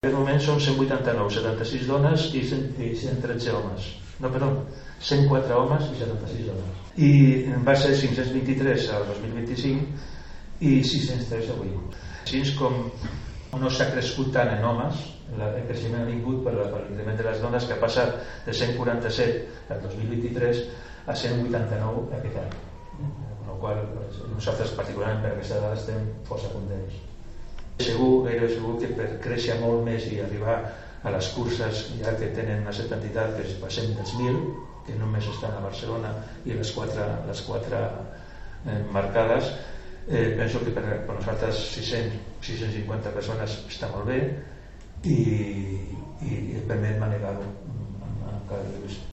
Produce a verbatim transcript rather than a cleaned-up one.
En aquest moment són cent vuitanta-nou, setanta-sis dones i cent tretze homes. No, perdó, cent quatre homes i setanta-sis dones. I va ser cinc-cents vint-i-tres al dos mil vint-i-cinc i sis-cents tres avui. Així com no s'ha crescut tant en homes, el creixement ha vingut per l'increment de les dones, que ha passat de cent quaranta-set el dos mil vint-i-tres a cent vuitanta-nou aquest any. Amb la qual nosaltres particularment per aquesta dada estem força contents. Segur, gairebé segur que per créixer molt més i arribar a les curses ja que tenen una certa entitat, que passem dels mil, que només estan a Barcelona i les quatre, les quatre eh, marcades, eh, penso que per, per nosaltres sis-cents, sis-cents cinquanta persones està molt bé i, i, i permet manegar-ho amb, amb cada